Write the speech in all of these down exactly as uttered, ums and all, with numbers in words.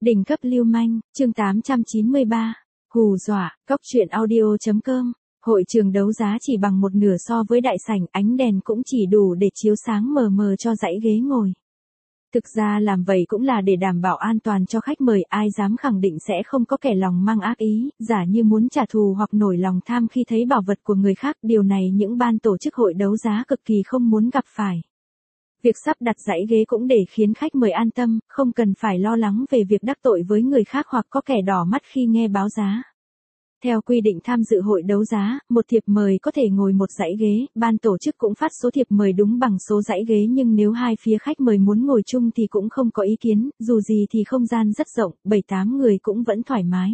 Đỉnh cấp lưu manh, chương tám trăm chín mươi ba. Hù dọa, cóc truyện audio chấm com. Hội trường đấu giá chỉ bằng một nửa so với đại sảnh, ánh đèn cũng chỉ đủ để chiếu sáng mờ mờ cho dãy ghế ngồi. Thực ra làm vậy cũng là để đảm bảo an toàn cho khách mời, ai dám khẳng định sẽ không có kẻ lòng mang ác ý, giả như muốn trả thù hoặc nổi lòng tham khi thấy bảo vật của người khác, điều này những ban tổ chức hội đấu giá cực kỳ không muốn gặp phải. Việc sắp đặt dãy ghế cũng để khiến khách mời an tâm, không cần phải lo lắng về việc đắc tội với người khác hoặc có kẻ đỏ mắt khi nghe báo giá. Theo quy định tham dự hội đấu giá, một thiệp mời có thể ngồi một dãy ghế, ban tổ chức cũng phát số thiệp mời đúng bằng số dãy ghế, nhưng nếu hai phía khách mời muốn ngồi chung thì cũng không có ý kiến, dù gì thì không gian rất rộng, bảy tám người cũng vẫn thoải mái.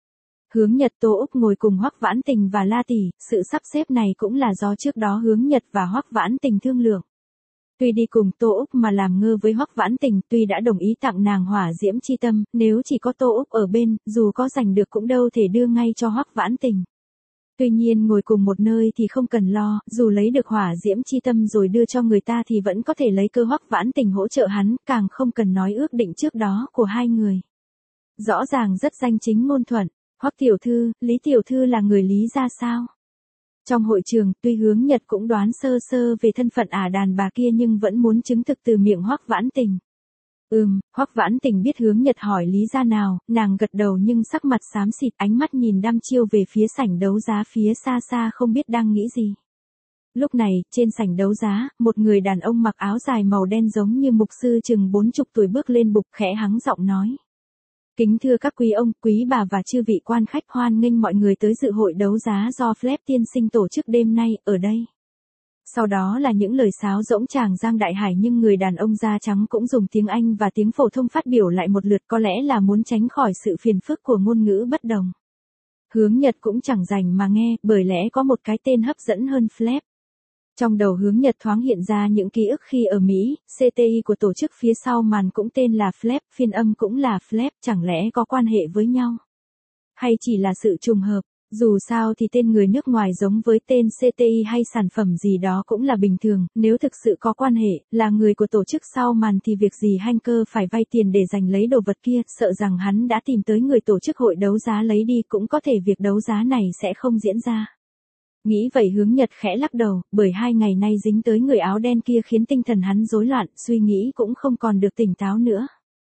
Hướng Nhật Tô Úc ngồi cùng Hoắc Vãn Tình và La Tỷ, sự sắp xếp này cũng là do trước đó Hướng Nhật và Hoắc Vãn Tình thương lượng. Tuy đi cùng Tô Úc mà làm ngơ với Hoắc Vãn Tình, tuy đã đồng ý tặng nàng hỏa diễm chi tâm, nếu chỉ có Tô Úc ở bên, dù có giành được cũng đâu thể đưa ngay cho Hoắc Vãn Tình. Tuy nhiên ngồi cùng một nơi thì không cần lo, dù lấy được hỏa diễm chi tâm rồi đưa cho người ta thì vẫn có thể lấy cơ Hoắc Vãn Tình hỗ trợ hắn, càng không cần nói ước định trước đó của hai người. Rõ ràng rất danh chính ngôn thuận. Hoắc tiểu thư, Lý tiểu thư là người Lý gia sao? Trong hội trường, tuy Hướng Nhật cũng đoán sơ sơ về thân phận ả đàn bà kia nhưng vẫn muốn chứng thực từ miệng Hoắc Vãn Tình. Ừm, Hoắc Vãn Tình biết Hướng Nhật hỏi lý gia nào, nàng gật đầu nhưng sắc mặt xám xịt, ánh mắt nhìn đăm chiêu về phía sảnh đấu giá phía xa xa không biết đang nghĩ gì. Lúc này, trên sảnh đấu giá, một người đàn ông mặc áo dài màu đen giống như mục sư chừng bốn chục tuổi bước lên bục khẽ hắng giọng nói. Kính thưa các quý ông, quý bà và chư vị quan khách, hoan nghênh mọi người tới dự hội đấu giá do Flap tiên sinh tổ chức đêm nay, ở đây. Sau đó là những lời sáo rỗng tràng giang đại hải, nhưng người đàn ông da trắng cũng dùng tiếng Anh và tiếng phổ thông phát biểu lại một lượt, có lẽ là muốn tránh khỏi sự phiền phức của ngôn ngữ bất đồng. Hướng Nhật cũng chẳng rảnh mà nghe, bởi lẽ có một cái tên hấp dẫn hơn Flap. Trong đầu Hướng Nhật thoáng hiện ra những ký ức khi ở Mỹ, xê tê i của tổ chức phía sau màn cũng tên là Flap, phiên âm cũng là Flap, chẳng lẽ có quan hệ với nhau? Hay chỉ là sự trùng hợp? Dù sao thì tên người nước ngoài giống với tên xê tê i hay sản phẩm gì đó cũng là bình thường, nếu thực sự có quan hệ, là người của tổ chức sau màn thì việc gì hacker phải vay tiền để giành lấy đồ vật kia, sợ rằng hắn đã tìm tới người tổ chức hội đấu giá lấy đi, cũng có thể việc đấu giá này sẽ không diễn ra. Nghĩ vậy Hướng Nhật khẽ lắc đầu, bởi hai ngày nay dính tới người áo đen kia khiến tinh thần hắn rối loạn, suy nghĩ cũng không còn được tỉnh táo nữa.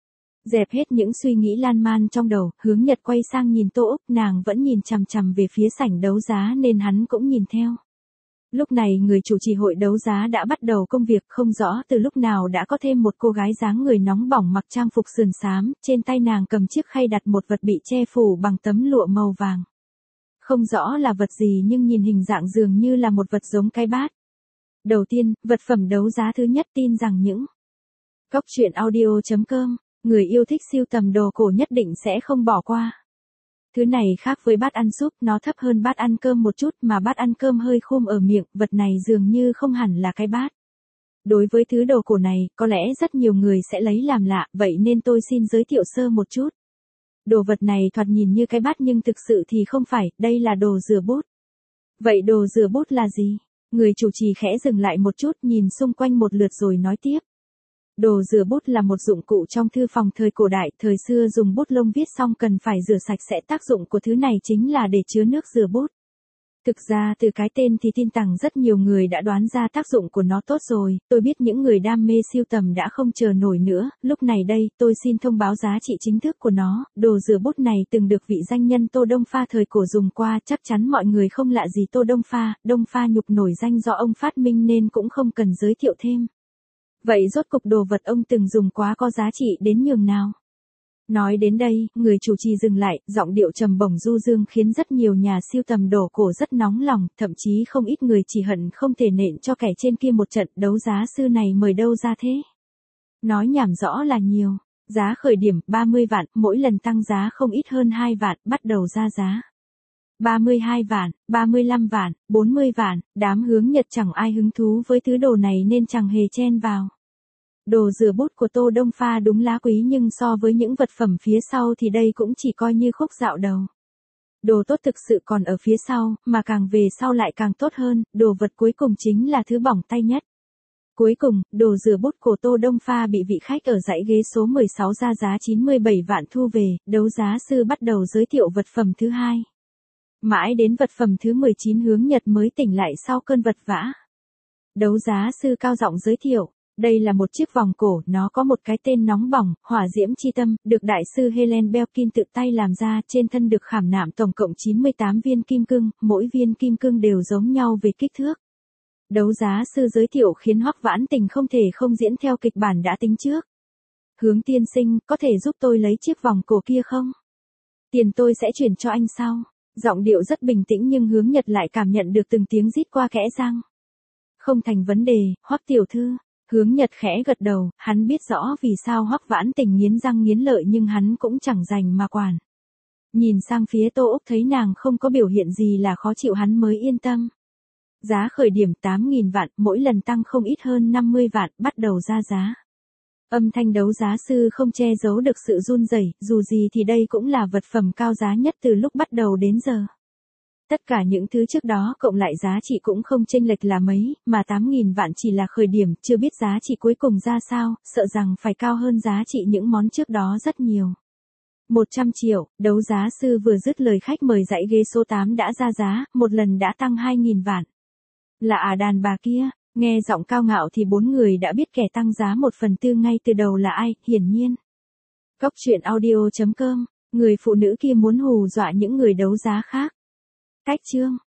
Dẹp hết những suy nghĩ lan man trong đầu, Hướng Nhật quay sang nhìn Tô Úc, nàng vẫn nhìn chằm chằm về phía sảnh đấu giá nên hắn cũng nhìn theo. Lúc này người chủ trì hội đấu giá đã bắt đầu công việc, không rõ từ lúc nào đã có thêm một cô gái dáng người nóng bỏng mặc trang phục sườn xám, trên tay nàng cầm chiếc khay đặt một vật bị che phủ bằng tấm lụa màu vàng. Không rõ là vật gì nhưng nhìn hình dạng dường như là một vật giống cái bát. Đầu tiên, vật phẩm đấu giá thứ nhất tin rằng những cóc truyện audio chấm com, người yêu thích sưu tầm đồ cổ nhất định sẽ không bỏ qua. Thứ này khác với bát ăn súp, nó thấp hơn bát ăn cơm một chút, mà bát ăn cơm hơi khum ở miệng, vật này dường như không hẳn là cái bát. Đối với thứ đồ cổ này, có lẽ rất nhiều người sẽ lấy làm lạ, vậy nên tôi xin giới thiệu sơ một chút. Đồ vật này thoạt nhìn như cái bát nhưng thực sự thì không phải, đây là đồ rửa bút. Vậy đồ rửa bút là gì? Người chủ trì khẽ dừng lại một chút, nhìn xung quanh một lượt rồi nói tiếp. Đồ rửa bút là một dụng cụ trong thư phòng thời cổ đại, thời xưa dùng bút lông viết xong cần phải rửa sạch sẽ, tác dụng của thứ này chính là để chứa nước rửa bút. Thực ra từ cái tên thì tin rằng rất nhiều người đã đoán ra tác dụng của nó tốt rồi, tôi biết những người đam mê sưu tầm đã không chờ nổi nữa, lúc này đây, tôi xin thông báo giá trị chính thức của nó, đồ rửa bút này từng được vị danh nhân Tô Đông Pha thời cổ dùng qua, chắc chắn mọi người không lạ gì Tô Đông Pha, Đông Pha nhục nổi danh do ông phát minh nên cũng không cần giới thiệu thêm. Vậy rốt cục đồ vật ông từng dùng quá có giá trị đến nhường nào? Nói đến đây, người chủ trì dừng lại, giọng điệu trầm bổng du dương khiến rất nhiều nhà sưu tầm đồ cổ rất nóng lòng, thậm chí không ít người chỉ hận không thể nện cho kẻ trên kia một trận, đấu giá sư này mời đâu ra thế? Nói nhảm rõ là nhiều, giá khởi điểm ba mươi vạn, mỗi lần tăng giá không ít hơn hai vạn, bắt đầu ra giá. ba mươi hai vạn, ba mươi lăm vạn, bốn mươi vạn, đám Hướng Nhật chẳng ai hứng thú với thứ đồ này nên chẳng hề chen vào. Đồ rửa bút của Tô Đông Pha đúng lá quý nhưng so với những vật phẩm phía sau thì đây cũng chỉ coi như khúc dạo đầu. Đồ tốt thực sự còn ở phía sau, mà càng về sau lại càng tốt hơn, đồ vật cuối cùng chính là thứ bỏng tay nhất. Cuối cùng, đồ rửa bút của Tô Đông Pha bị vị khách ở dãy ghế số mười sáu ra giá chín mươi bảy vạn thu về, đấu giá sư bắt đầu giới thiệu vật phẩm thứ hai. Mãi đến vật phẩm thứ mười chín Hướng Nhật mới tỉnh lại sau cơn vật vã. Đấu giá sư cao giọng giới thiệu, đây là một chiếc vòng cổ, nó có một cái tên nóng bỏng, hỏa diễm chi tâm, được đại sư Helen Belkin tự tay làm ra, trên thân được khảm nạm tổng cộng chín mươi tám viên kim cương, mỗi viên kim cương đều giống nhau về kích thước. Đấu giá sư giới thiệu khiến Hoắc Vãn Tình không thể không diễn theo kịch bản đã tính trước. Hướng tiên sinh, có thể giúp tôi lấy chiếc vòng cổ kia không? Tiền tôi sẽ chuyển cho anh sau. Giọng điệu rất bình tĩnh nhưng Hướng Nhật lại cảm nhận được từng tiếng rít qua kẽ răng. Không thành vấn đề, Hoắc tiểu thư. Hướng Nhật khẽ gật đầu, hắn biết rõ vì sao Hoắc Vãn Tình nghiến răng nghiến lợi nhưng hắn cũng chẳng dành mà quản. Nhìn sang phía Tô Úc thấy nàng không có biểu hiện gì là khó chịu hắn mới yên tâm. Giá khởi điểm tám nghìn vạn, mỗi lần tăng không ít hơn năm mươi vạn, bắt đầu ra giá. Âm thanh đấu giá sư không che giấu được sự run rẩy, dù gì thì đây cũng là vật phẩm cao giá nhất từ lúc bắt đầu đến giờ. Tất cả những thứ trước đó cộng lại giá trị cũng không chênh lệch là mấy, mà tám nghìn vạn chỉ là khởi điểm, chưa biết giá trị cuối cùng ra sao, sợ rằng phải cao hơn giá trị những món trước đó rất nhiều. một trăm triệu, đấu giá sư vừa dứt lời khách mời dãy ghế số tám đã ra giá, một lần đã tăng hai nghìn vạn. Là à đàn bà kia, nghe giọng cao ngạo thì bốn người đã biết kẻ tăng giá một phần tư ngay từ đầu là ai, hiển nhiên. Cóc truyện audio chấm com, người phụ nữ kia muốn hù dọa những người đấu giá khác. Cách chương